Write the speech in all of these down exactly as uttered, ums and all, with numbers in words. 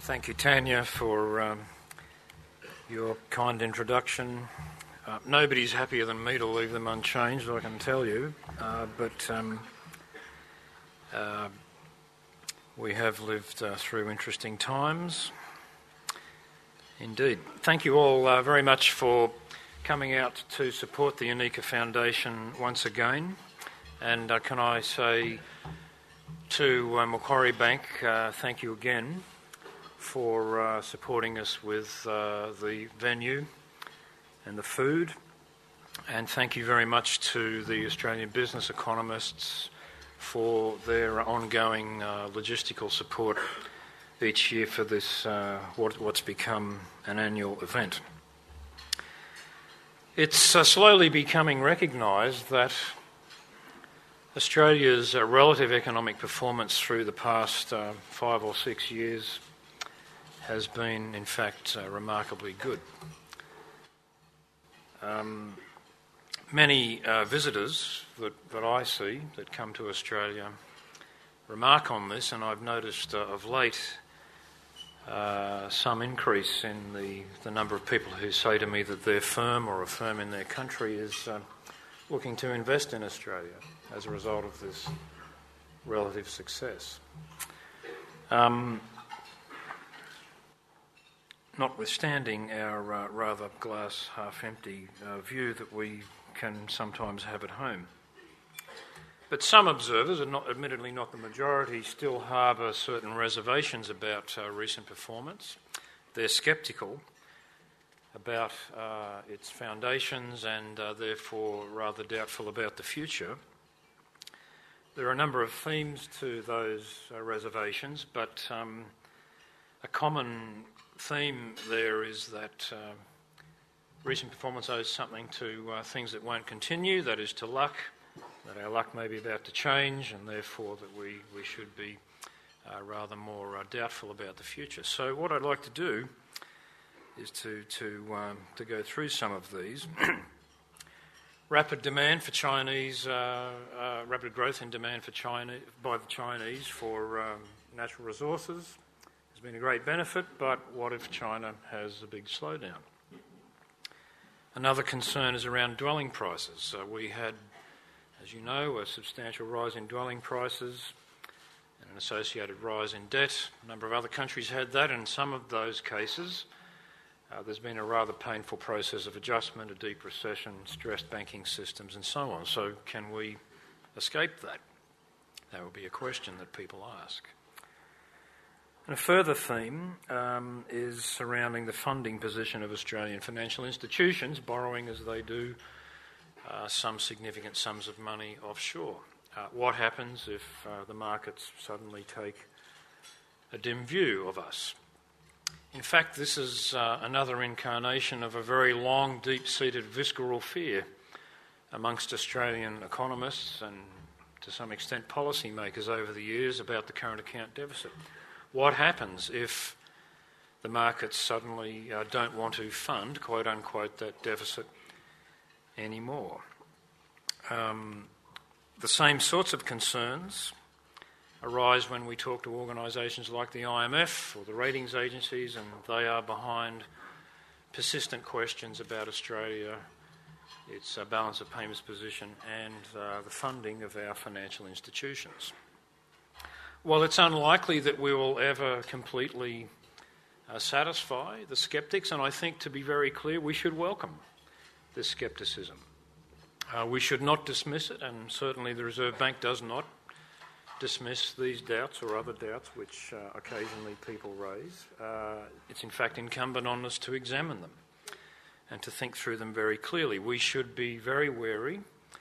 Thank you, Tanya, for um, your kind introduction. Uh, nobody's happier than me to leave them unchanged, I can tell you, uh, but um, uh, we have lived uh, through interesting times. Indeed. Thank you all uh, very much for coming out to support the Unika Foundation once again. And uh, can I say to uh, Macquarie Bank, uh, thank you again for uh, supporting us with uh, the venue and the food. And thank you very much to the Australian business economists for their ongoing uh, logistical support each year for this, uh, what, what's become an annual event. It's uh, slowly becoming recognised that Australia's uh, relative economic performance through the past uh, five or six years has been, in fact, uh, remarkably good. Um, many uh, visitors that, that I see that come to Australia remark on this, and I've noticed uh, of late uh, some increase in the, the number of people who say to me that their firm or a firm in their country is uh, looking to invest in Australia as a result of this relative success. Um, Notwithstanding our uh, rather glass half empty uh, view that we can sometimes have at home. But some observers, and not, admittedly not the majority, still harbour certain reservations about uh, recent performance. They're sceptical about uh, its foundations and uh, therefore rather doubtful about the future. There are a number of themes to those uh, reservations, but um, a common theme there is that uh, recent performance owes something to uh, things that won't continue, that is to luck, that our luck may be about to change, and therefore that we, we should be uh, rather more uh, doubtful about the future. So what I'd like to do is to, to, um, to go through some of these. Rapid demand for Chinese, uh, uh, rapid growth in demand for China by the Chinese for um, natural resources has been a great benefit, but what if China has a big slowdown? Another concern is around dwelling prices. Uh, we had, as you know, a substantial rise in dwelling prices and an associated rise in debt. A number of other countries had that, and in some of those cases uh, there's been a rather painful process of adjustment, a deep recession, stressed banking systems and so on. So can we escape that? That would be a question that people ask. And a further theme um, is surrounding the funding position of Australian financial institutions, borrowing as they do uh, some significant sums of money offshore. Uh, what happens if uh, the markets suddenly take a dim view of us? In fact, this is uh, another incarnation of a very long, deep-seated visceral fear amongst Australian economists and, to some extent, policymakers over the years about the current account deficit. What happens if the markets suddenly uh, don't want to fund, quote unquote, that deficit anymore? Um, the same sorts of concerns arise when we talk to organisations like the I M F or the ratings agencies, and they are behind persistent questions about Australia, its uh, balance of payments position, and uh, the funding of our financial institutions. While it's unlikely that we will ever completely uh, satisfy the sceptics, and I think, to be very clear, we should welcome this scepticism. Uh, we should not dismiss it, and certainly the Reserve Bank does not dismiss these doubts or other doubts which uh, occasionally people raise. Uh, it's in fact incumbent on us to examine them and to think through them very clearly. We should be very wary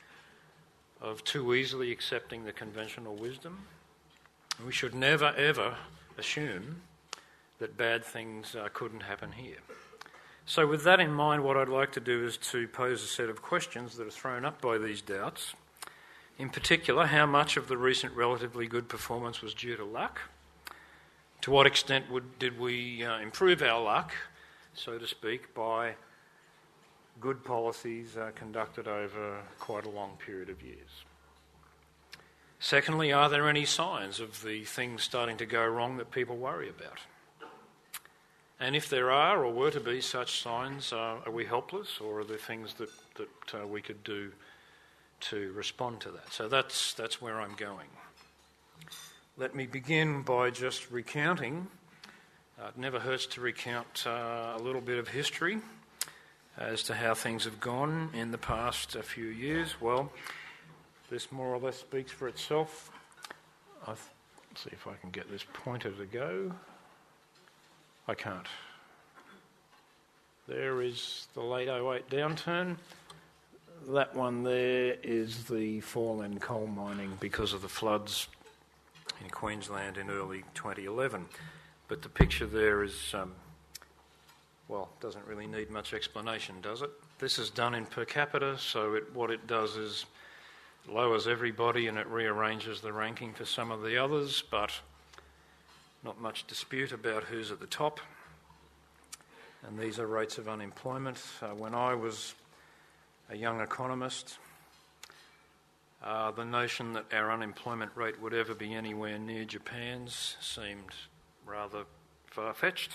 of too easily accepting the conventional wisdom. We should never, ever assume that bad things uh, couldn't happen here. So with that in mind, what I'd like to do is to pose a set of questions that are thrown up by these doubts. In particular, how much of the recent relatively good performance was due to luck? To what extent would, did we uh, improve our luck, so to speak, by good policies uh, conducted over quite a long period of years? Secondly, are there any signs of the things starting to go wrong that people worry about? And if there are or were to be such signs, uh, are we helpless, or are there things that, that uh, we could do to respond to that? So that's, that's where I'm going. Let me begin by just recounting. Uh, it never hurts to recount uh, a little bit of history as to how things have gone in the past uh, few years. Well, this more or less speaks for itself. I'll see if I can get this pointer to go. I can't. There is the late oh eight downturn. That one there is the fall in coal mining because of the floods in Queensland in early twenty eleven. But the picture there is, um, well, doesn't really need much explanation, does it? This is done in per capita, so it, what it does is lowers everybody and it rearranges the ranking for some of the others, but not much dispute about who's at the top. And these are rates of unemployment. Uh, when I was a young economist, uh, the notion that our unemployment rate would ever be anywhere near Japan's seemed rather far-fetched,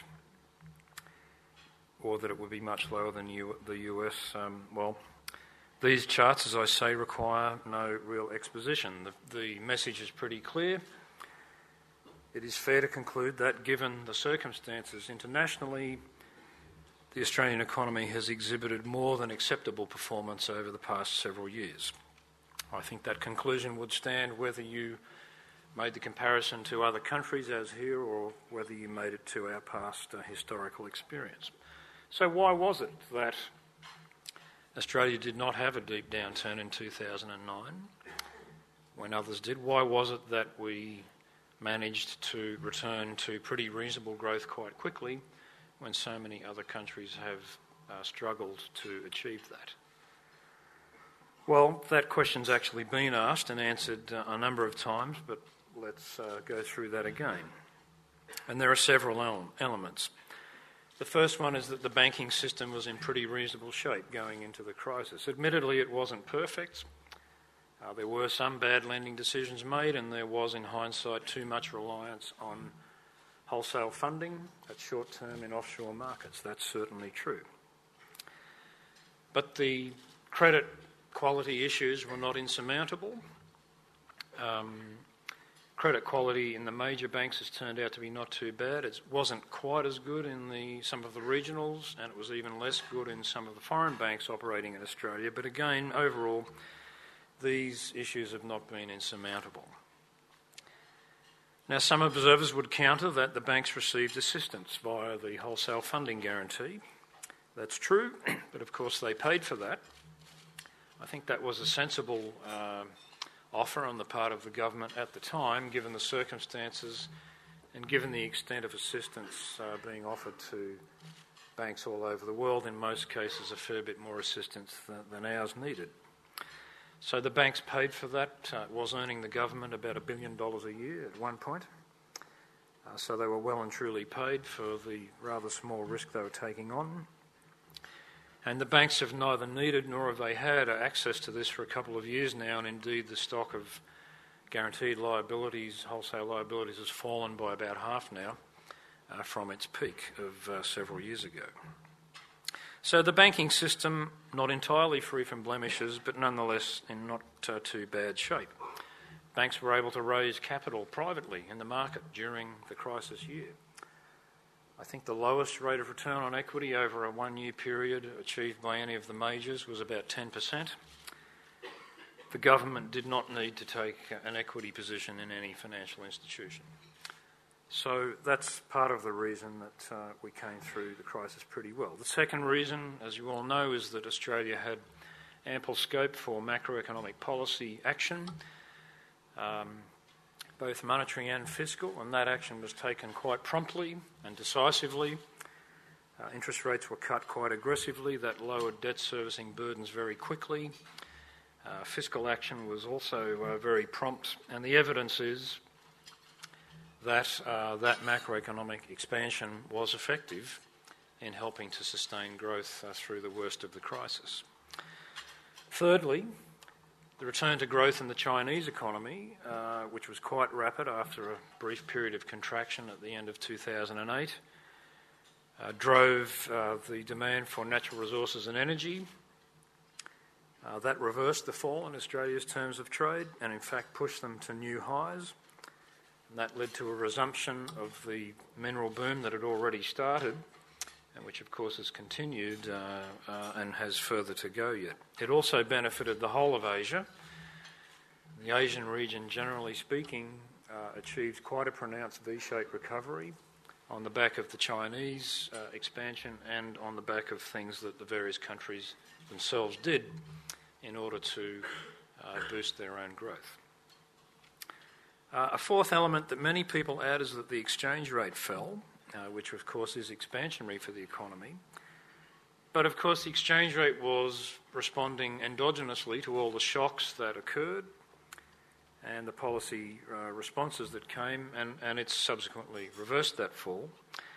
or that it would be much lower than U- the U S. Um, well, these charts, as I say, require no real exposition. The, the message is pretty clear. It is fair to conclude that, given the circumstances internationally, the Australian economy has exhibited more than acceptable performance over the past several years. I think that conclusion would stand whether you made the comparison to other countries as here or whether you made it to our past uh, historical experience. So why was it that Australia did not have a deep downturn in two thousand nine when others did? Why was it that we managed to return to pretty reasonable growth quite quickly when so many other countries have uh, struggled to achieve that? Well, that question's actually been asked and answered uh, a number of times, but let's uh, go through that again. And there are several ele- elements. The first one is that the banking system was in pretty reasonable shape going into the crisis. Admittedly, it wasn't perfect. Uh, there were some bad lending decisions made, and there was, in hindsight, too much reliance on wholesale funding at short-term in offshore markets. That's certainly true. But the credit quality issues were not insurmountable. Um, credit quality in the major banks has turned out to be not too bad. It wasn't quite as good in the, some of the regionals, and it was even less good in some of the foreign banks operating in Australia. But again, overall, these issues have not been insurmountable. Now, some observers would counter that the banks received assistance via the wholesale funding guarantee. That's true, but of course they paid for that. I think that was a sensible uh, offer on the part of the government at the time, given the circumstances and given the extent of assistance uh, being offered to banks all over the world. In most cases, a fair bit more assistance than, than ours needed. So the banks paid for that. Uh, it was earning the government about a billion dollars a year at one point. Uh, so they were well and truly paid for the rather small risk they were taking on. And the banks have neither needed nor have they had access to this for a couple of years now, and indeed the stock of guaranteed liabilities, wholesale liabilities, has fallen by about half now uh, from its peak of uh, several years ago. So the banking system, not entirely free from blemishes, but nonetheless in not uh, too bad shape. Banks were able to raise capital privately in the market during the crisis year. I think the lowest rate of return on equity over a one-year period achieved by any of the majors was about ten percent. The government did not need to take an equity position in any financial institution. So that's part of the reason that uh, we came through the crisis pretty well. The second reason, as you all know, is that Australia had ample scope for macroeconomic policy action, um, both monetary and fiscal, and that action was taken quite promptly and decisively. Uh, interest rates were cut quite aggressively. That lowered debt servicing burdens very quickly. Uh, fiscal action was also uh, very prompt, and the evidence is that uh, that macroeconomic expansion was effective in helping to sustain growth uh, through the worst of the crisis. Thirdly, the return to growth in the Chinese economy, uh, which was quite rapid after a brief period of contraction at the end of two thousand eight, uh, drove uh, the demand for natural resources and energy. Uh, that reversed the fall in Australia's terms of trade and in fact pushed them to new highs. And that led to a resumption of the mineral boom that had already started, and which of course has continued uh, uh, and has further to go yet. It also benefited the whole of Asia. The Asian region, generally speaking, uh, achieved quite a pronounced V-shaped recovery on the back of the Chinese uh, expansion and on the back of things that the various countries themselves did in order to uh, boost their own growth. Uh, a fourth element that many people add is that the exchange rate fell, uh, which of course is expansionary for the economy. But of course the exchange rate was responding endogenously to all the shocks that occurred and the policy uh, responses that came, and, and it's subsequently reversed that fall.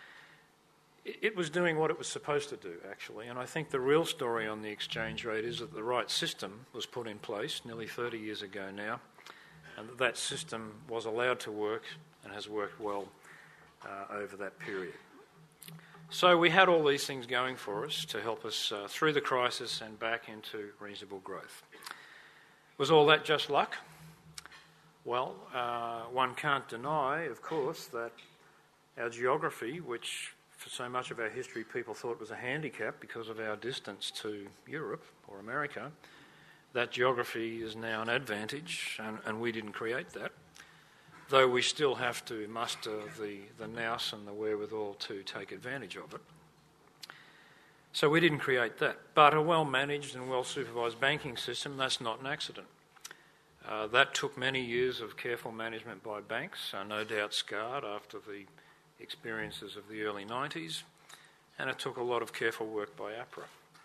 It, it was doing what it was supposed to do, actually, and I think the real story on the exchange rate is that the right system was put in place nearly thirty years ago now, and that that system was allowed to work and has worked well uh, over that period. So we had all these things going for us to help us uh, through the crisis and back into reasonable growth. Was all that just luck? Well, uh, one can't deny, of course, that our geography, which for so much of our history people thought was a handicap because of our distance to Europe or America, that geography is now an advantage, and, and we didn't create that, though we still have to muster the, the nous and the wherewithal to take advantage of it. So we didn't create that. But a well-managed and well-supervised banking system, that's not an accident. Uh, that took many years of careful management by banks, uh, no doubt scarred after the experiences of the early nineties, and it took a lot of careful work by APRA.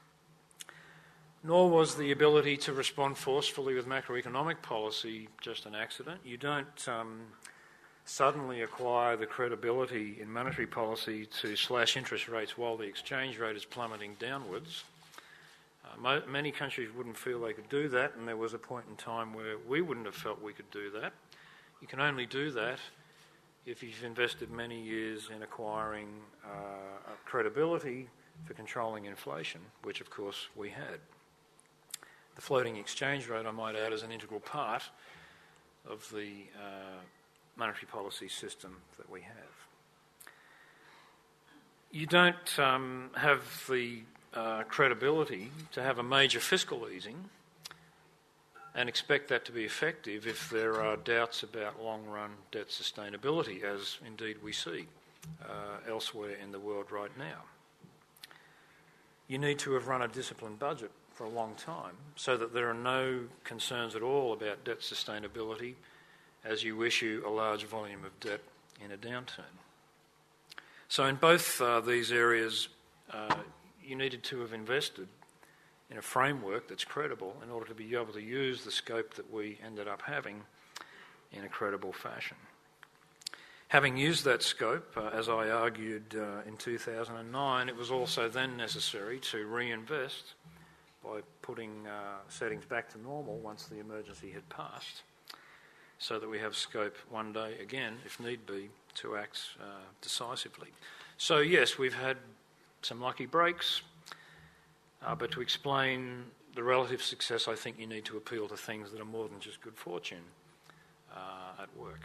Nor was the ability to respond forcefully with macroeconomic policy just an accident. You don't um, suddenly acquire the credibility in monetary policy to slash interest rates while the exchange rate is plummeting downwards. Uh, mo- many countries wouldn't feel they could do that, and there was a point in time where we wouldn't have felt we could do that. You can only do that if you've invested many years in acquiring uh, credibility for controlling inflation, which of course we had. The floating exchange rate, I might add, is an integral part of the uh, monetary policy system that we have. You don't um, have the uh, credibility to have a major fiscal easing and expect that to be effective if there are doubts about long-run debt sustainability, as indeed we see uh, elsewhere in the world right now. You need to have run a disciplined budget for a long time so that there are no concerns at all about debt sustainability as you issue a large volume of debt in a downturn. So in both uh, these areas, uh, you needed to have invested in a framework that's credible in order to be able to use the scope that we ended up having in a credible fashion. Having used that scope, uh, as I argued uh, in two thousand nine, it was also then necessary to reinvest by putting uh, settings back to normal once the emergency had passed, so that we have scope one day again, if need be, to act uh, decisively. So yes, we've had some lucky breaks, uh, but to explain the relative success, I think you need to appeal to things that are more than just good fortune uh, at work.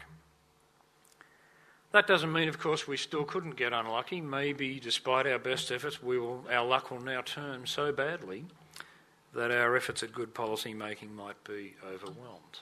That doesn't mean, of course, we still couldn't get unlucky. Maybe, despite our best efforts, we will, our luck will now turn so badly that our efforts at good policy making might be overwhelmed.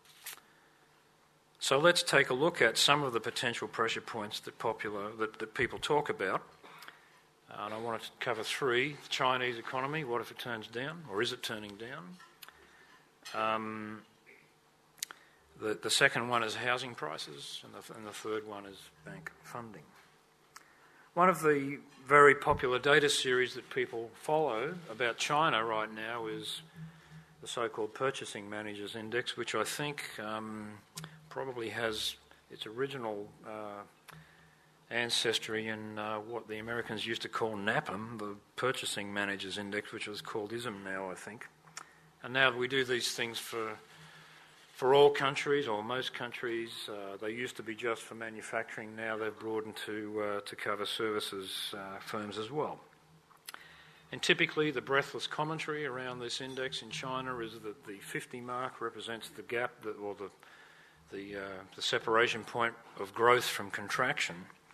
So let's take a look at some of the potential pressure points that popular that, that people talk about. Uh, and I wanted to cover three. The Chinese economy, what if it turns down, or is it turning down? Um, the, the second one is housing prices, and the, and the third one is bank funding. One of the very popular data series that people follow about China right now is the so-called Purchasing Managers Index, which I think um, probably has its original uh, ancestry in uh, what the Americans used to call NAPM, the Purchasing Managers Index, which is called I S M now, I think. And now we do these things for for all countries, or most countries. Uh, they used to be just for manufacturing. Now they've broadened to, uh, to cover services uh, firms as well. And typically the breathless commentary around this index in China is that the fifty mark represents the gap, that, or the, the, uh, the separation point of growth from contraction.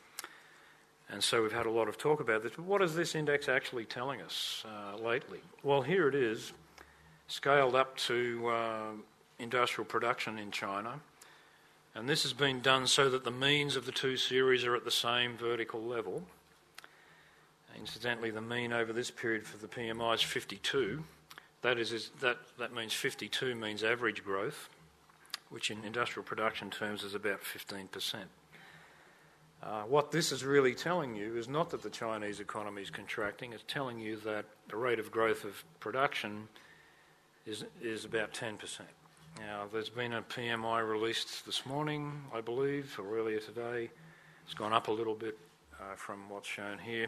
And so we've had a lot of talk about this. But what is this index actually telling us uh, lately? Well, here it is, scaled up to uh, industrial production in China. And this has been done so that the means of the two series are at the same vertical level. Incidentally, the mean over this period for the P M I is fifty-two. That is, is that, that means fifty-two means average growth, which in industrial production terms is about fifteen percent. Uh, what this is really telling you is not that the Chinese economy is contracting, it's telling you that the rate of growth of production is, is about ten percent. Now, there's been a P M I released this morning, I believe, or earlier today. It's gone up a little bit uh, from what's shown here.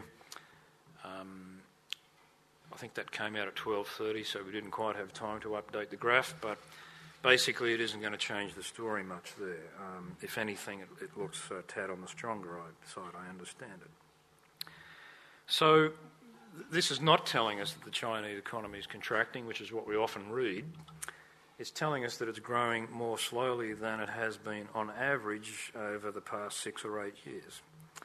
Um, I think that came out at twelve thirty, so we didn't quite have time to update the graph, but basically it isn't going to change the story much there. Um, if anything, it, it looks a tad on the stronger side, I understand it. So th- this is not telling us that the Chinese economy is contracting, which is what we often read. It's telling us that it's growing more slowly than it has been on average over the past six or eight years.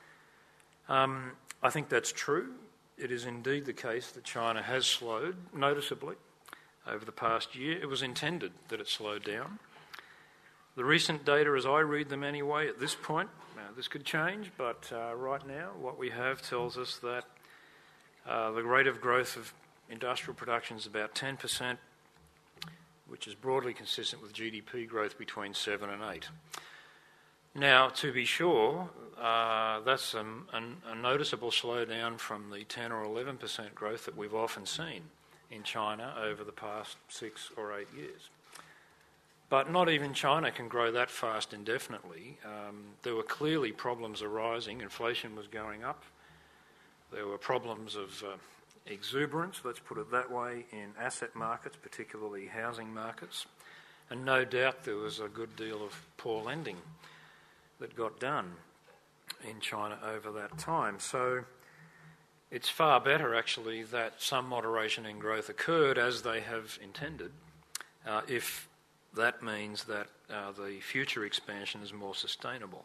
Um, I think that's true. It is indeed the case that China has slowed noticeably over the past year. It was intended that it slowed down. The recent data, as I read them anyway, at this point, now this could change, but uh, right now what we have tells us that uh, the rate of growth of industrial production is about ten percent, which is broadly consistent with G D P growth between seven and eight. Now, to be sure, uh, that's a, a, a noticeable slowdown from the ten or eleven percent growth that we've often seen in China over the past six or eight years. But not even China can grow that fast indefinitely. Um, there were clearly problems arising. Inflation was going up. There were problems of uh, exuberance, let's put it that way, in asset markets, particularly housing markets. And no doubt there was a good deal of poor lending that got done in China over that time. So it's far better, actually, that some moderation in growth occurred as they have intended, uh, if that means that uh, the future expansion is more sustainable.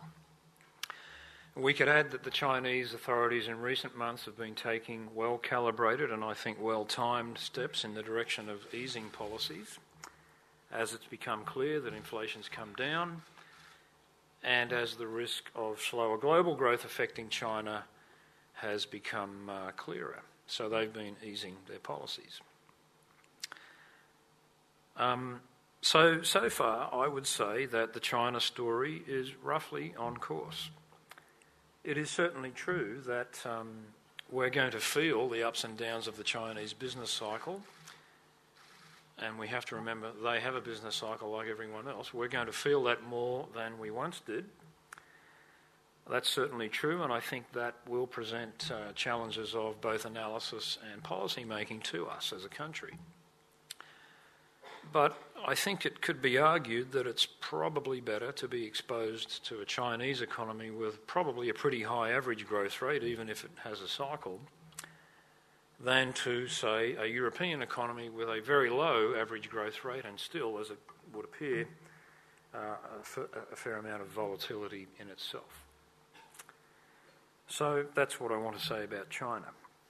We could add that the Chinese authorities in recent months have been taking well-calibrated and I think well-timed steps in the direction of easing policies as it's become clear that inflation's come down, and as the risk of slower global growth affecting China has become uh, clearer. So they've been easing their policies. Um, so, so far, I would say that the China story is roughly on course. It is certainly true that um, we're going to feel the ups and downs of the Chinese business cycle. And we have to remember they have a business cycle like everyone else. We're going to feel that more than we once did. That's certainly true, and I think that will present uh, challenges of both analysis and policy making to us as a country. But I think it could be argued that it's probably better to be exposed to a Chinese economy with probably a pretty high average growth rate, even if it has a cycle, than to, say, a European economy with a very low average growth rate and still, as it would appear, uh, a, f- a fair amount of volatility in itself. So that's what I want to say about China.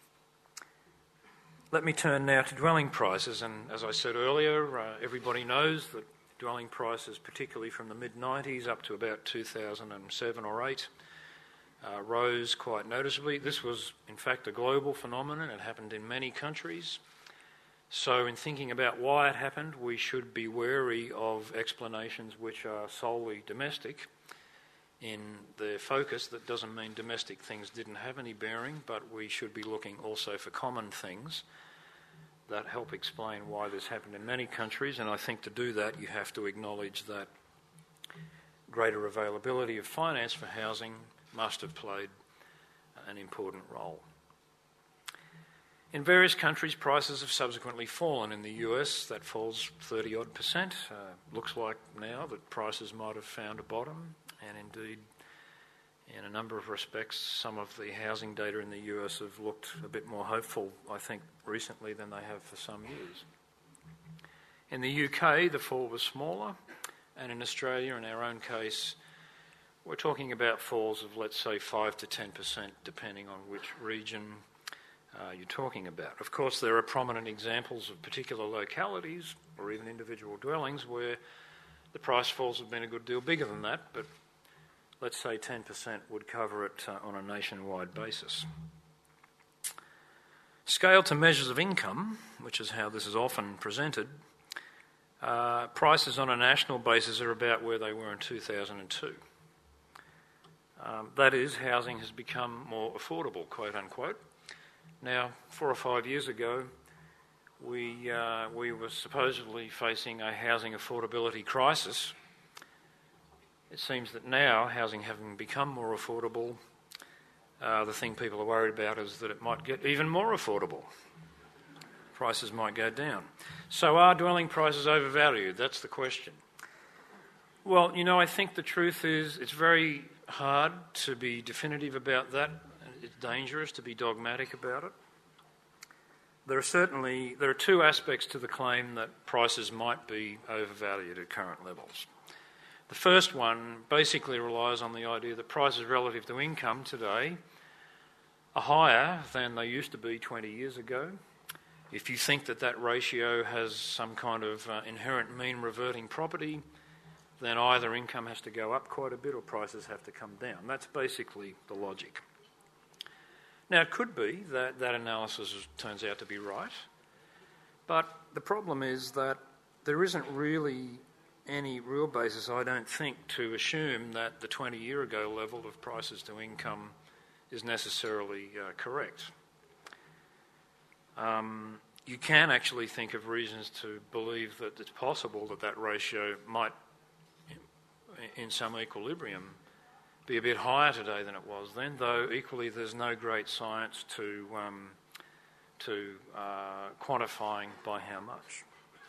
Let me turn now to dwelling prices, and as I said earlier, uh, everybody knows that dwelling prices, particularly from the mid nineties up to about two thousand seven or eight, Uh, rose quite noticeably. This was, in fact, a global phenomenon. It happened in many countries. So in thinking about why it happened, we should be wary of explanations which are solely domestic in their focus. That doesn't mean domestic things didn't have any bearing, but we should be looking also for common things that help explain why this happened in many countries. And I think to do that, you have to acknowledge that greater availability of finance for housing must have played an important role. In various countries, prices have subsequently fallen. In the U S, that falls thirty odd percent. Uh, looks like now that prices might have found a bottom, and indeed, in a number of respects, some of the housing data in the U S have looked a bit more hopeful, I think, recently than they have for some years. In the U K, the fall was smaller, and in Australia, in our own case, we're talking about falls of, let's say, five to ten percent, depending on which region uh, you're talking about. Of course, there are prominent examples of particular localities or even individual dwellings where the price falls have been a good deal bigger than that, but let's say ten percent would cover it uh, on a nationwide basis. Scale to measures of income, which is how this is often presented, uh, prices on a national basis are about where they were in two thousand two. Um, that is, housing has become more affordable, quote unquote. Now, four or five years ago, we, uh, we were supposedly facing a housing affordability crisis. It seems that now, housing having become more affordable, uh, the thing people are worried about is that it might get even more affordable. Prices might go down. So are dwelling prices overvalued? That's the question. Well, you know, I think the truth is it's very hard to be definitive about that. It's dangerous to be dogmatic about it. There are certainly, there are two aspects to the claim that prices might be overvalued at current levels. The first one basically relies on the idea that prices relative to income today are higher than they used to be twenty years ago. If you think that that ratio has some kind of uh, inherent mean reverting property, then either income has to go up quite a bit or prices have to come down. That's basically the logic. Now, it could be that that analysis turns out to be right, but the problem is that there isn't really any real basis, I don't think, to assume that the twenty-year ago level of prices to income is necessarily uh, correct. Um, you can actually think of reasons to believe that it's possible that that ratio might, in some equilibrium, be a bit higher today than it was then, though equally there's no great science to, um, to uh, quantifying by how much.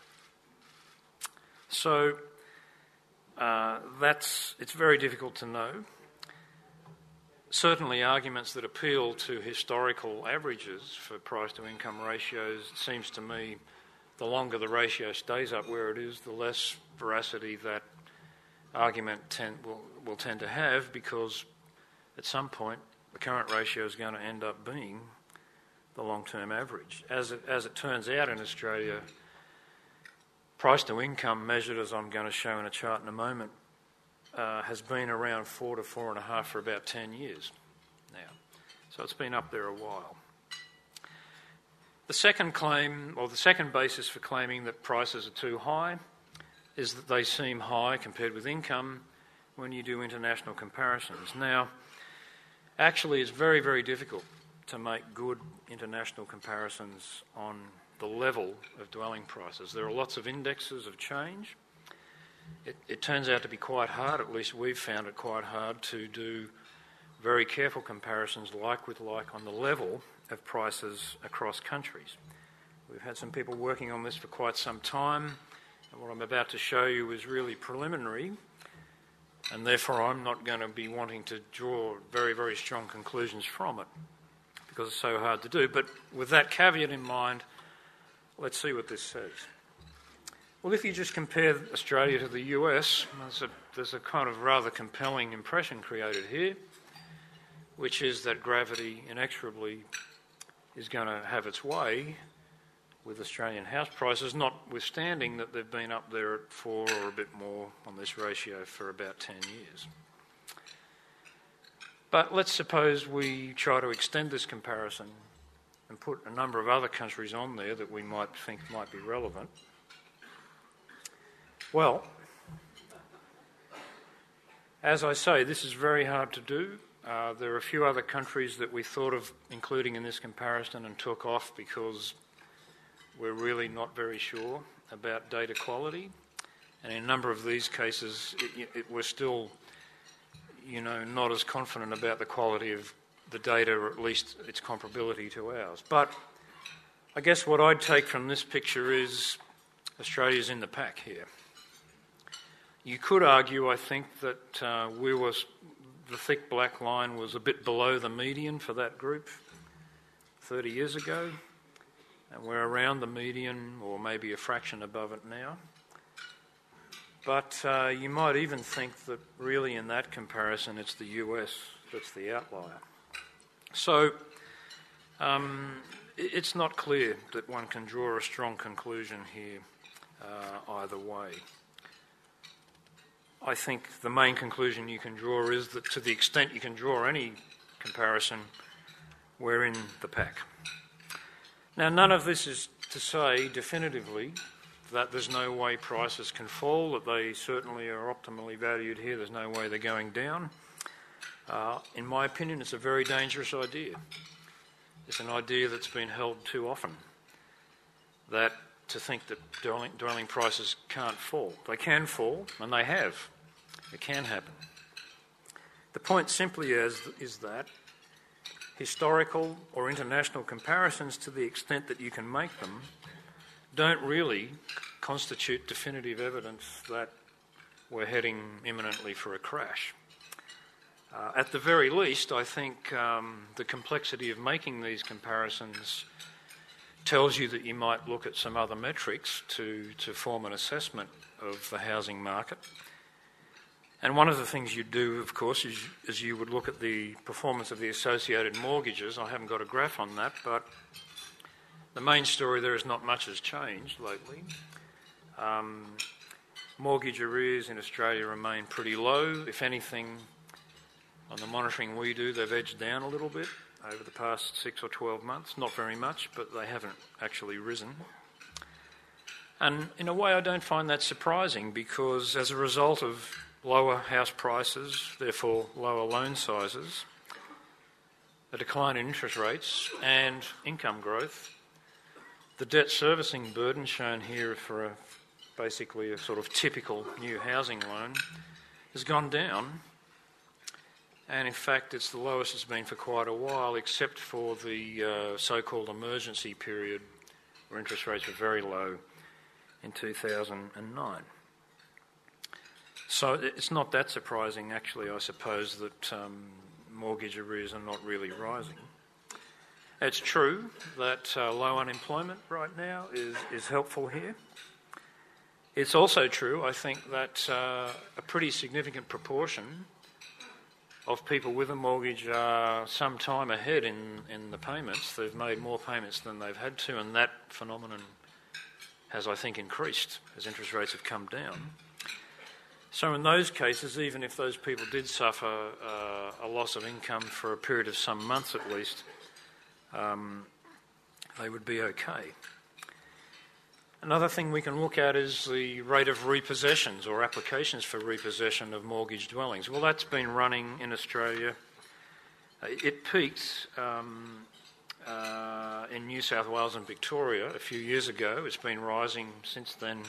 So uh, that's, it's very difficult to know. Certainly arguments that appeal to historical averages for price to income ratios, it seems to me the longer the ratio stays up where it is, the less veracity that argument tend, will, will tend to have, because at some point the current ratio is going to end up being the long-term average. As it, as it turns out in Australia, price to income measured, as I'm going to show in a chart in a moment, uh, has been around four to four and a half for about ten years now. So it's been up there a while. The second claim, or the second basis for claiming that prices are too high, is that they seem high compared with income when you do international comparisons. Now, actually it's very, very difficult to make good international comparisons on the level of dwelling prices. There are lots of indexes of change. It, it turns out to be quite hard, at least we've found it quite hard, to do very careful comparisons like with like on the level of prices across countries. We've had some people working on this for quite some time, and what I'm about to show you is really preliminary, and therefore I'm not going to be wanting to draw very, very strong conclusions from it because it's so hard to do. But with that caveat in mind, let's see what this says. Well, if you just compare Australia to the U S, there's a, there's a kind of rather compelling impression created here, which is that gravity inexorably is going to have its way with Australian house prices, notwithstanding that they've been up there at four or a bit more on this ratio for about ten years. But let's suppose we try to extend this comparison and put a number of other countries on there that we might think might be relevant. Well, as I say, this is very hard to do. Uh, there are a few other countries that we thought of including in this comparison and took off because we're really not very sure about data quality. And in a number of these cases, it, it, we're still, you know, not as confident about the quality of the data, or at least its comparability to ours. But I guess what I'd take from this picture is Australia's in the pack here. You could argue, I think, that uh, we was, the thick black line was a bit below the median for that group thirty years ago, and we're around the median or maybe a fraction above it now. But uh, you might even think that really in that comparison it's the U S that's the outlier. So um, it's not clear that one can draw a strong conclusion here uh, either way. I think the main conclusion you can draw is that to the extent you can draw any comparison, we're in the pack. Now, none of this is to say definitively that there's no way prices can fall, that they certainly are optimally valued here, there's no way they're going down. Uh, in my opinion, it's a very dangerous idea. It's an idea that's been held too often, that to think that dwelling, dwelling prices can't fall. They can fall, and they have. It can happen. The point simply is, is that historical or international comparisons, to the extent that you can make them, don't really constitute definitive evidence that we're heading imminently for a crash. Uh, at the very least, I think um, the complexity of making these comparisons tells you that you might look at some other metrics to, to form an assessment of the housing market. And one of the things you do, of course, is, is you would look at the performance of the associated mortgages. I haven't got a graph on that, but the main story there is not much has changed lately. Um, mortgage arrears in Australia remain pretty low. If anything, on the monitoring we do, they've edged down a little bit over the past six or twelve months. Not very much, but they haven't actually risen. And in a way, I don't find that surprising, because as a result of lower house prices, therefore lower loan sizes, a decline in interest rates and income growth, the debt servicing burden shown here for a, basically a sort of typical new housing loan has gone down. And in fact, it's the lowest it's been for quite a while, except for the uh, so-called emergency period where interest rates were very low in two thousand nine. So it's not that surprising, actually, I suppose, that um, mortgage arrears are not really rising. It's true that uh, low unemployment right now is, is helpful here. It's also true, I think, that uh, a pretty significant proportion of people with a mortgage are some time ahead in, in the payments. They've made more payments than they've had to, and that phenomenon has, I think, increased as interest rates have come down. So in those cases, even if those people did suffer uh, a loss of income for a period of some months at least, um, they would be okay. Another thing we can look at is the rate of repossessions or applications for repossession of mortgage dwellings. Well, that's been running in Australia. Uh, it peaked um, uh, in New South Wales and Victoria a few years ago. It's been rising since then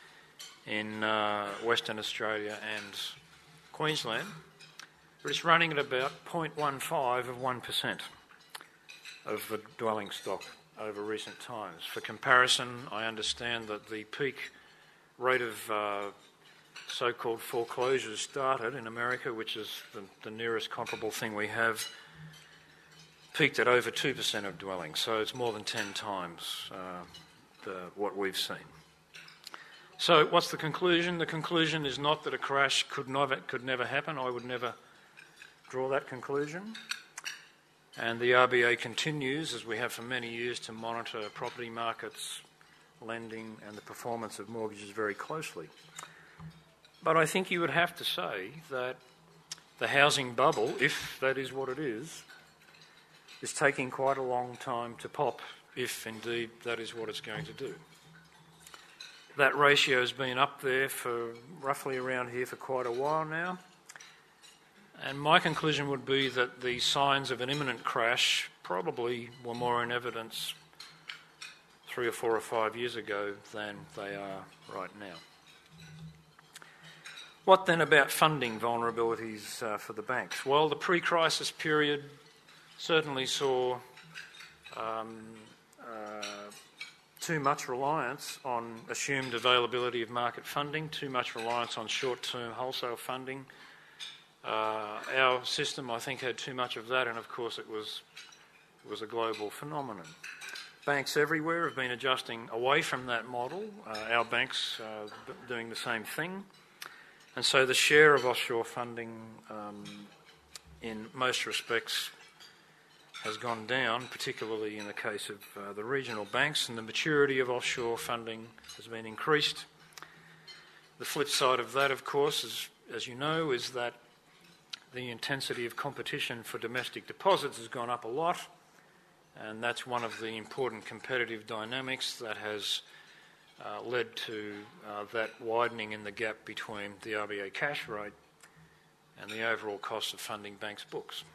in uh, Western Australia and Queensland. But it's running at about zero point one five of one percent of the dwelling stock over recent times. For comparison, I understand that the peak rate of uh, so-called foreclosures started in America, which is the, the nearest comparable thing we have, peaked at over two percent of dwellings, so it's more than ten times uh, the, what we've seen. So what's the conclusion? The conclusion is not that a crash could never, could never happen. I would never draw that conclusion. And the R B A continues, as we have for many years, to monitor property markets, lending and the performance of mortgages very closely. But I think you would have to say that the housing bubble, if that is what it is, is taking quite a long time to pop, if indeed that is what it's going to do. That ratio has been up there for roughly around here for quite a while now. And my conclusion would be that the signs of an imminent crash probably were more in evidence three or four or five years ago than they are right now. What then about funding vulnerabilities uh, for the banks? Well, the pre-crisis period certainly saw um, uh, too much reliance on assumed availability of market funding, too much reliance on short-term wholesale funding. Uh, our system, I think, had too much of that, and of course it was, it was a global phenomenon. Banks everywhere have been adjusting away from that model, uh, our banks uh, doing the same thing. And so the share of offshore funding um, in most respects has gone down, particularly in the case of uh, the regional banks, and the maturity of offshore funding has been increased. The flip side of that, of course, is, as you know, is that the intensity of competition for domestic deposits has gone up a lot, and that's one of the important competitive dynamics that has uh, led to uh, that widening in the gap between the R B A cash rate and the overall cost of funding banks' books.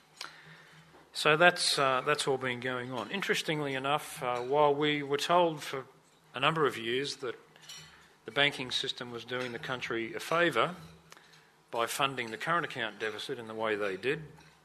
So that's, uh, that's all been going on. Interestingly enough, uh, while we were told for a number of years that the banking system was doing the country a favour by funding the current account deficit in the way they did,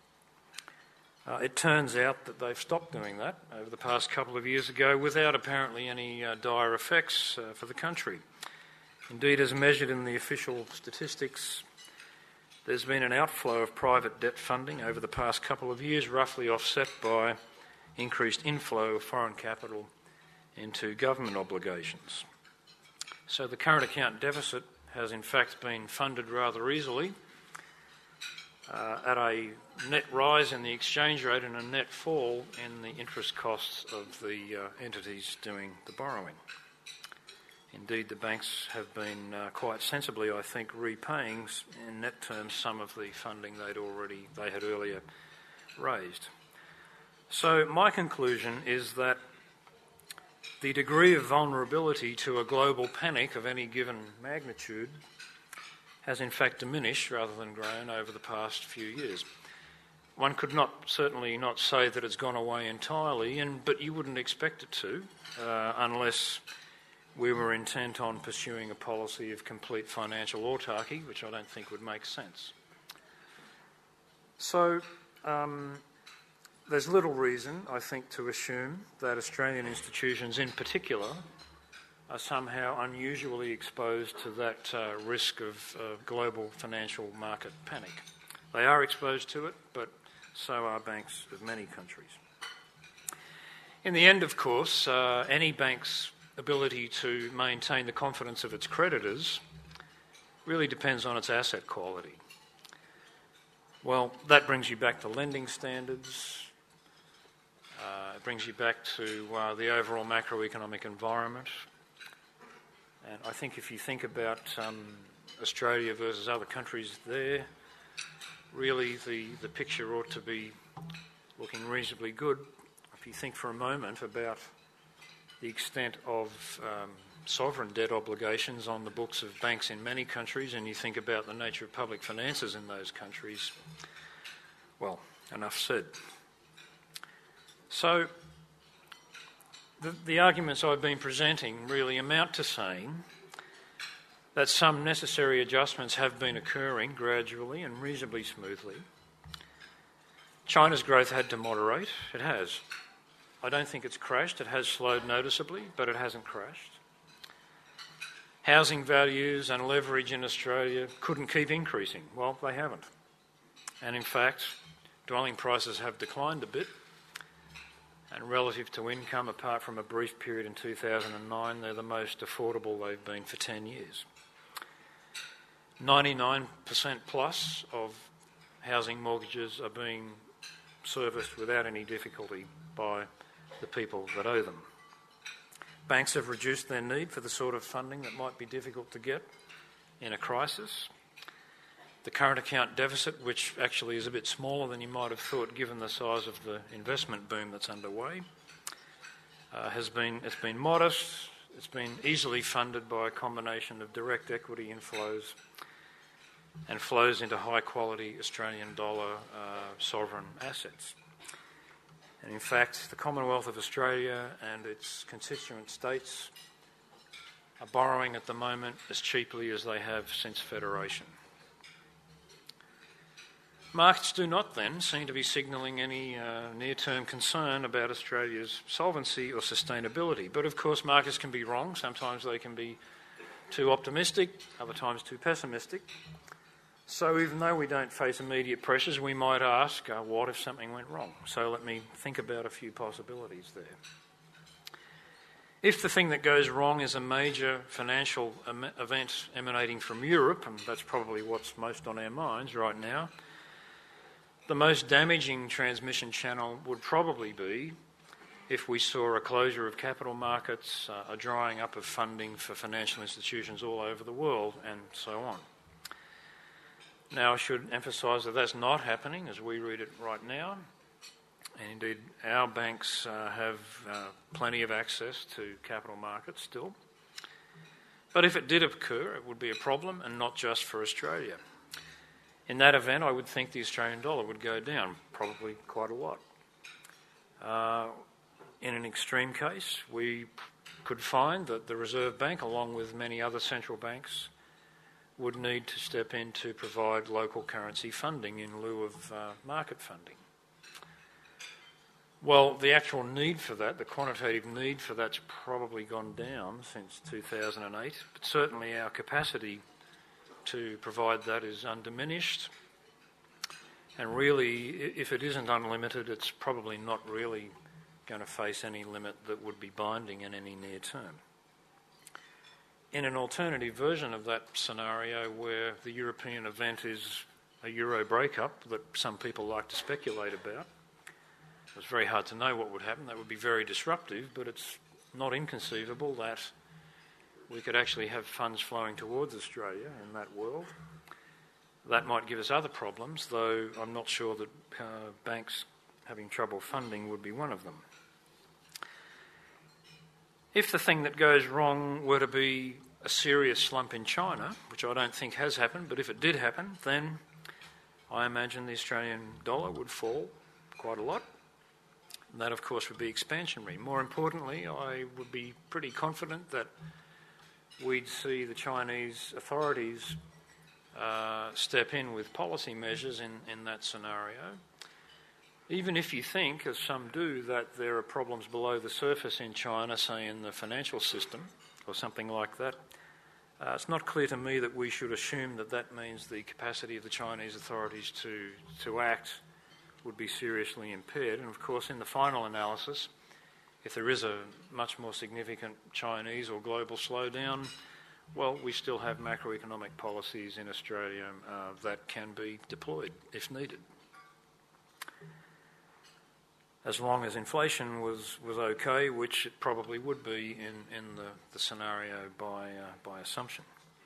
uh, it turns out that they've stopped doing that over the past couple of years ago without apparently any uh, dire effects uh, for the country. Indeed, as measured in the official statistics, there's been an outflow of private debt funding over the past couple of years, roughly offset by increased inflow of foreign capital into government obligations. So the current account deficit has in fact been funded rather easily uh, at a net rise in the exchange rate and a net fall in the interest costs of the uh, entities doing the borrowing. Indeed, the banks have been uh, quite sensibly, I think, repaying in net terms some of the funding they'd already they had earlier raised. So my conclusion is that the degree of vulnerability to a global panic of any given magnitude has in fact diminished rather than grown over the past few years. One could not certainly not say that it's gone away entirely, and but you wouldn't expect it to uh, unless we were intent on pursuing a policy of complete financial autarky, which I don't think would make sense. So um, there's little reason, I think, to assume that Australian institutions in particular are somehow unusually exposed to that uh, risk of uh, global financial market panic. They are exposed to it, but so are banks of many countries. In the end, of course, uh, any bank's ability to maintain the confidence of its creditors really depends on its asset quality. Well, that brings you back to lending standards. Uh, it brings you back to uh, the overall macroeconomic environment. And I think if you think about um, Australia versus other countries there, really the, the picture ought to be looking reasonably good. If you think for a moment about the extent of um, sovereign debt obligations on the books of banks in many countries, and you think about the nature of public finances in those countries, well, enough said. So the, the arguments I've been presenting really amount to saying that some necessary adjustments have been occurring gradually and reasonably smoothly. China's growth had to moderate. It has. I don't think it's crashed. It has slowed noticeably, but it hasn't crashed. Housing values and leverage in Australia couldn't keep increasing. Well, they haven't. And in fact, dwelling prices have declined a bit. And relative to income, apart from a brief period in two thousand nine, they're the most affordable they've been for ten years. ninety-nine percent plus of housing mortgages are being serviced without any difficulty by the people that owe them. Banks have reduced their need for the sort of funding that might be difficult to get in a crisis. The current account deficit, which actually is a bit smaller than you might have thought given the size of the investment boom that's underway, uh, has been, it's been modest. It's been easily funded by a combination of direct equity inflows and flows into high-quality Australian dollar uh, sovereign assets. And in fact, the Commonwealth of Australia and its constituent states are borrowing at the moment as cheaply as they have since Federation. Markets do not then seem to be signalling any uh, near-term concern about Australia's solvency or sustainability. But of course markets can be wrong. Sometimes they can be too optimistic, other times too pessimistic. So even though we don't face immediate pressures, we might ask, uh, what if something went wrong? So let me think about a few possibilities there. If the thing that goes wrong is a major financial em- event emanating from Europe, and that's probably what's most on our minds right now, the most damaging transmission channel would probably be if we saw a closure of capital markets, uh, a drying up of funding for financial institutions all over the world, and so on. Now, I should emphasise that that's not happening as we read it right now. And indeed, our banks uh, have uh, plenty of access to capital markets still. But if it did occur, it would be a problem, and not just for Australia. In that event, I would think the Australian dollar would go down, probably quite a lot. Uh, in an extreme case, we could find that the Reserve Bank, along with many other central banks, would need to step in to provide local currency funding in lieu of uh, market funding. Well, the actual need for that, the quantitative need for that's probably gone down since two thousand eight, but certainly our capacity to provide that is undiminished. And really, if it isn't unlimited, it's probably not really going to face any limit that would be binding in any near term. In an alternative version of that scenario where the European event is a euro breakup that some people like to speculate about, it's very hard to know what would happen. That would be very disruptive, but it's not inconceivable that we could actually have funds flowing towards Australia in that world. That might give us other problems, though I'm not sure that uh, banks having trouble funding would be one of them. If the thing that goes wrong were to be a serious slump in China, which I don't think has happened, but if it did happen, then I imagine the Australian dollar would fall quite a lot. And that, of course, would be expansionary. More importantly, I would be pretty confident that we'd see the Chinese authorities uh, step in with policy measures in, in that scenario. Even if you think, as some do, that there are problems below the surface in China, say in the financial system or something like that, uh, it's not clear to me that we should assume that that means the capacity of the Chinese authorities to, to act would be seriously impaired. And of course, in the final analysis, if there is a much more significant Chinese or global slowdown, well, we still have macroeconomic policies in Australia uh, that can be deployed if needed. As long as inflation was, was okay, which it probably would be in, in the, the scenario by, uh, by assumption.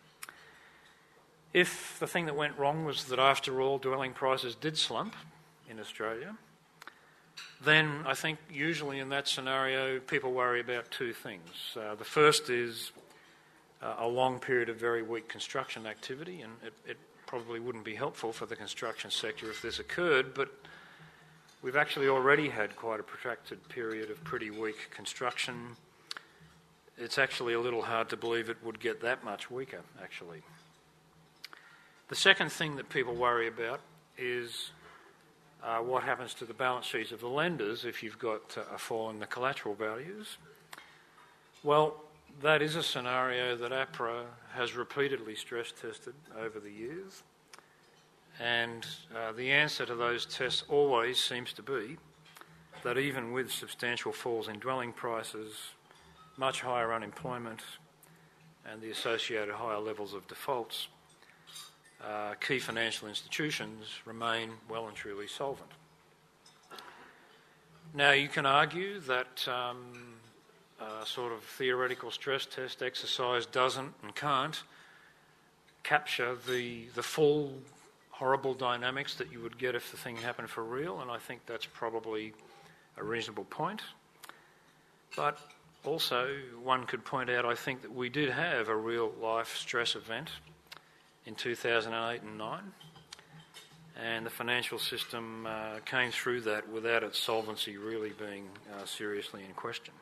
If the thing that went wrong was that after all dwelling prices did slump in Australia, then I think usually in that scenario people worry about two things. Uh, the first is uh, a long period of very weak construction activity, and it, it probably wouldn't be helpful for the construction sector if this occurred, but we've actually already had quite a protracted period of pretty weak construction. It's actually a little hard to believe it would get that much weaker, actually. The second thing that people worry about is uh, what happens to the balance sheets of the lenders if you've got uh, a fall in the collateral values. Well, that is a scenario that APRA has repeatedly stress tested over the years. And uh, the answer to those tests always seems to be that even with substantial falls in dwelling prices, much higher unemployment and the associated higher levels of defaults, uh, key financial institutions remain well and truly solvent. Now, you can argue that um, a sort of theoretical stress test exercise doesn't and can't capture the, the full horrible dynamics that you would get if the thing happened for real, and I think that's probably a reasonable point. But also, one could point out, I think, that we did have a real-life stress event in two thousand eight and nine, and the financial system uh, came through that without its solvency really being uh, seriously in question.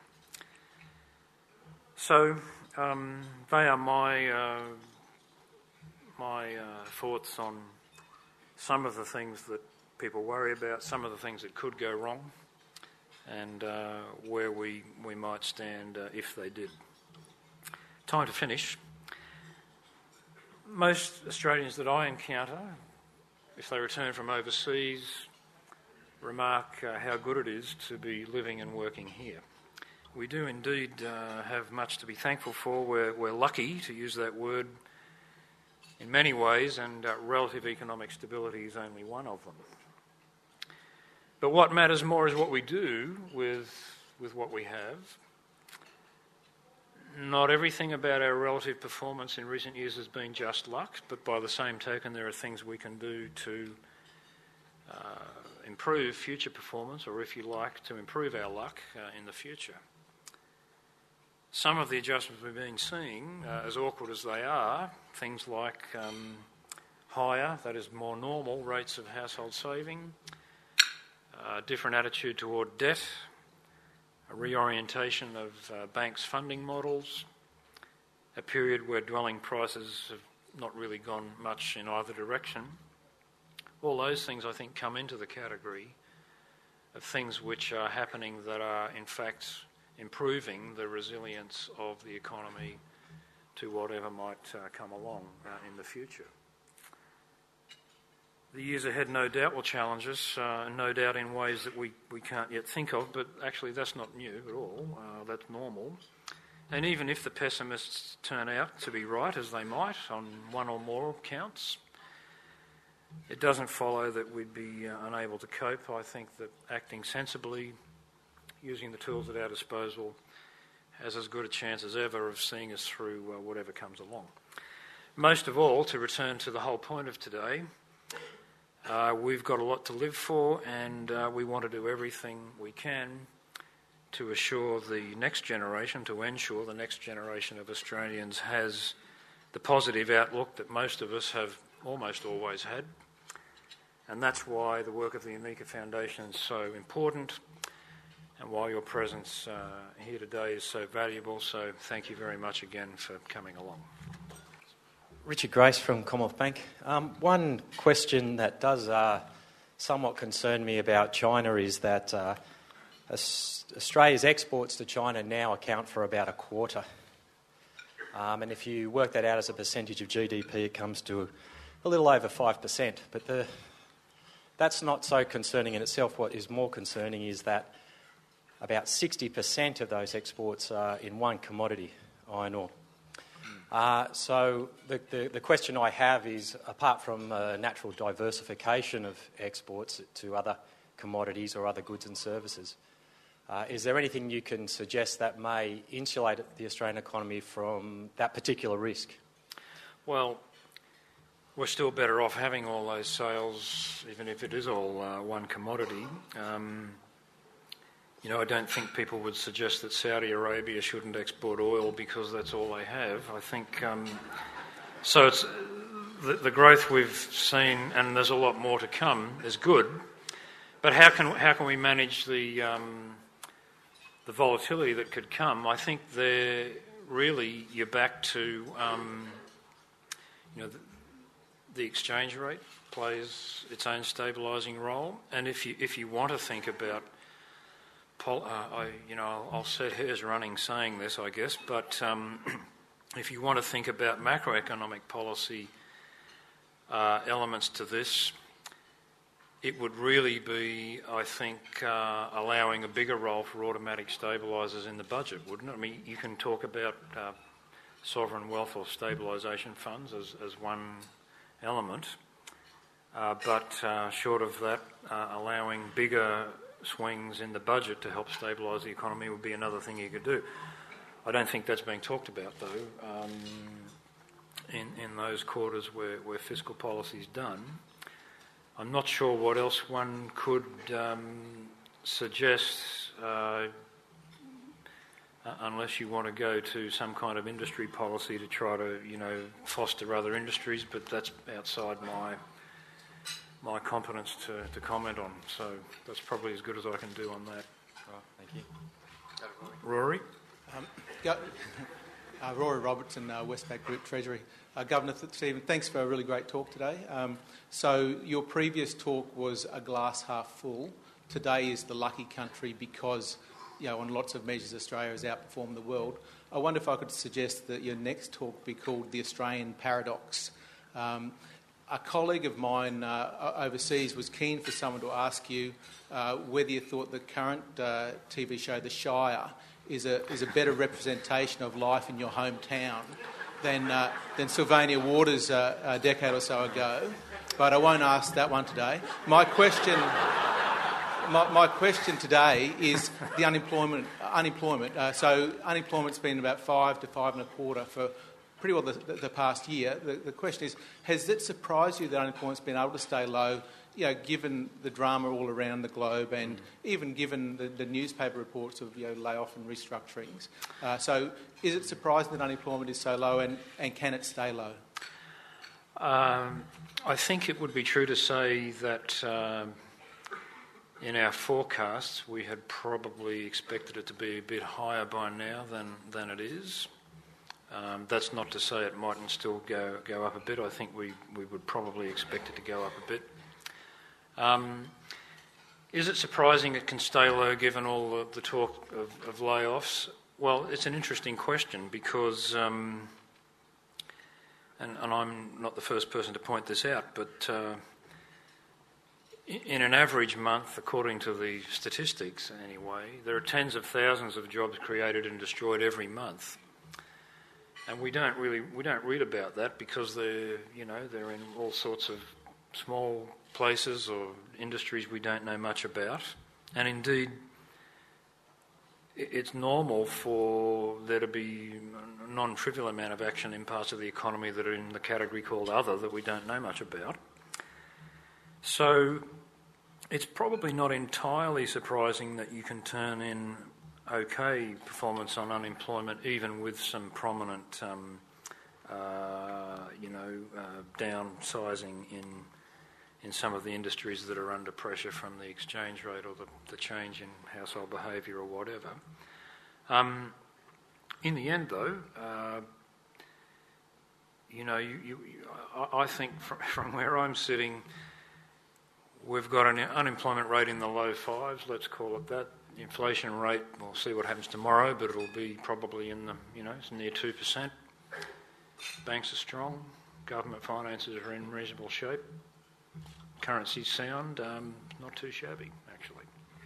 So, um, they are my, uh, my uh, thoughts on some of the things that people worry about, some of the things that could go wrong, and uh, where we, we might stand uh, if they did. Time to finish. Most Australians that I encounter, if they return from overseas, remark uh, how good it is to be living and working here. We do indeed uh, have much to be thankful for. We're, we're lucky, to use that word, in many ways, and uh, relative economic stability is only one of them. But what matters more is what we do with, with what we have. Not everything about our relative performance in recent years has been just luck, but by the same token there are things we can do to uh, improve future performance, or if you like, to improve our luck uh, in the future. Some of the adjustments we've been seeing, uh, as awkward as they are, things like um, higher, that is more normal, rates of household saving, a different attitude toward debt, a reorientation of uh, banks' funding models, a period where dwelling prices have not really gone much in either direction. All those things, I think, come into the category of things which are happening that are, in fact, improving the resilience of the economy to whatever might uh, come along uh, in the future. The years ahead, no doubt, will challenge us, uh, no doubt in ways that we, we can't yet think of, but actually that's not new at all. Uh, that's normal. And even if the pessimists turn out to be right, as they might, on one or more counts, it doesn't follow that we'd be uh, unable to cope. I think that acting sensibly, using the tools at our disposal, has as good a chance as ever of seeing us through uh, whatever comes along. Most of all, to return to the whole point of today, Uh, we've got a lot to live for, and uh, we want to do everything we can to assure the next generation, to ensure the next generation of Australians has the positive outlook that most of us have almost always had. And that's why the work of the Unika Foundation is so important, and why your presence uh, here today is so valuable. So thank you very much again for coming along. Richard Grace from Commonwealth Bank. Um, one question that does uh, somewhat concern me about China is that uh, Australia's exports to China now account for about a quarter. Um, and if you work that out as a percentage of G D P, it comes to a little over five percent. But the, that's not so concerning in itself. What is more concerning is that about sixty percent of those exports are in one commodity, iron ore. Uh, so the, the, the question I have is, apart from uh, natural diversification of exports to other commodities or other goods and services, uh, is there anything you can suggest that may insulate the Australian economy from that particular risk? Well, we're still better off having all those sales, even if it is all uh, one commodity. Um, You know, I don't think people would suggest that Saudi Arabia shouldn't export oil because that's all they have. I think um, so. It's the, the growth we've seen, and there's a lot more to come, is good. But how can how can we manage the um, the volatility that could come? I think there really you're back to um, you know the, the exchange rate plays its own stabilising role, and if you if you want to think about Pol- uh, I, you know, I'll, I'll set hairs running saying this, I guess, but um, if you want to think about macroeconomic policy uh, elements to this, it would really be, I think, uh, allowing a bigger role for automatic stabilisers in the budget, wouldn't it? I mean, you can talk about uh, sovereign wealth or stabilisation funds as, as one element, uh, but uh, short of that, uh, allowing bigger swings in the budget to help stabilise the economy would be another thing you could do. I don't think that's being talked about, though, um, in, in those quarters where, where fiscal policy is done. I'm not sure what else one could um, suggest, uh, unless you want to go to some kind of industry policy to try to, you know, foster other industries, but that's outside my my competence to, to comment on. So that's probably as good as I can do on that. Right, thank you. Rory? Um, go, Uh, Rory Robertson, uh, Westpac Group Treasury. Uh, Governor Stephen, thanks for a really great talk today. Um, so your previous talk was a glass half full. Today is the lucky country because, you know, on lots of measures Australia has outperformed the world. I wonder if I could suggest that your next talk be called The Australian Paradox. Um, a colleague of mine uh, overseas was keen for someone to ask you uh, whether you thought the current uh, T V show The Shire is a, is a better representation of life in your hometown than, uh, than Sylvania Waters uh, a decade or so ago. But I won't ask that one today. My question, my, my question today is the unemployment. Unemployment. Uh, so unemployment's been about five to five and a quarter for pretty well the, the, the past year. The, the question is, has it surprised you that unemployment's been able to stay low, you know, given the drama all around the globe and mm. even given the, the newspaper reports of, you know, layoff and restructurings? Uh, so is it surprising that unemployment is so low, and, and can it stay low? Um, I think it would be true to say that um, in our forecasts we had probably expected it to be a bit higher by now than, than it is. Um, that's not to say it mightn't still go, go up a bit. I think we, we would probably expect it to go up a bit. Um, is it surprising it can stay low given all the, the talk of, of layoffs? Well, it's an interesting question because, um, and, and I'm not the first person to point this out, but uh, in an average month, according to the statistics anyway, there are tens of thousands of jobs created and destroyed every month. And we don't really we don't read about that because they're you know they're in all sorts of small places or industries we don't know much about. And indeed, it's normal for there to be a non-trivial amount of action in parts of the economy that are in the category called other that we don't know much about. So it's probably not entirely surprising that you can turn in okay performance on unemployment, even with some prominent, um, uh, you know, uh, downsizing in in some of the industries that are under pressure from the exchange rate or the, the change in household behaviour or whatever. Um, in the end, though, uh, you know, you, you, you, I, I think from, from where I'm sitting, we've got an unemployment rate in the low fives, let's call it that. Inflation rate, we'll see what happens tomorrow, but it'll be probably in the, you know, it's near two percent. Banks are strong, government finances are in reasonable shape, currency's sound, um, not too shabby, actually.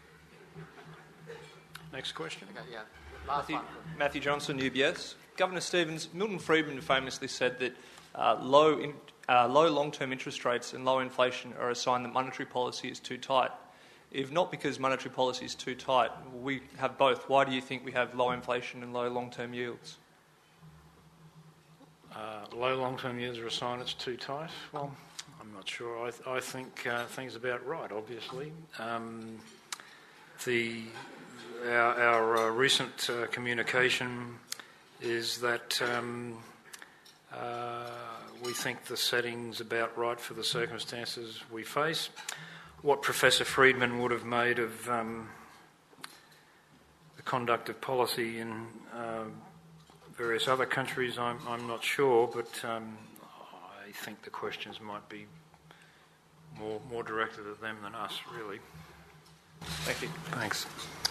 Next question. Okay, yeah. Last Matthew, one. Matthew Johnson, U B S. Governor Stevens, Milton Friedman famously said that uh, low, in, uh, low long-term interest rates and low inflation are a sign that monetary policy is too tight. If not because monetary policy is too tight, we have both. Why do you think we have low inflation and low long-term yields? Uh, low long-term yields are a sign it's too tight? Well, I'm not sure. I, th- I think uh, things are about right, obviously. Um, the Our, our uh, recent uh, communication is that um, uh, we think the setting's about right for the circumstances we face. What Professor Friedman would have made of um, the conduct of policy in uh, various other countries, I'm, I'm not sure, but um, I think the questions might be more, more directed at them than us, really. Thank you. Thanks.